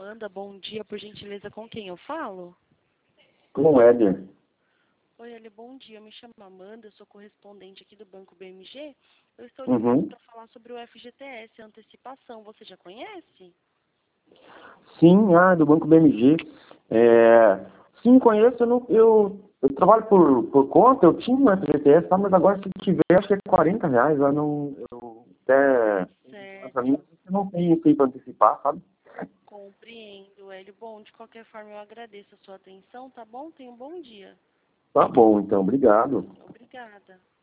Amanda, bom dia, por gentileza, com quem eu falo? Com o Éder. Oi, Eli, bom dia, me chamo Amanda, eu sou correspondente aqui do Banco BMG. Eu estou Uhum. ligando para falar sobre o FGTS, antecipação, você já conhece? Sim, do Banco BMG. Sim, conheço. Eu trabalho por conta, eu tinha um FGTS, tá, mas agora se tiver, acho que é R$ 40. Pra mim, Certo, eu não tenho feito antecipar, sabe? compreendo, Eli. Bom, de qualquer forma, eu agradeço a sua atenção, tá bom? Tenha um bom dia. Tá bom, então, obrigado. Obrigada.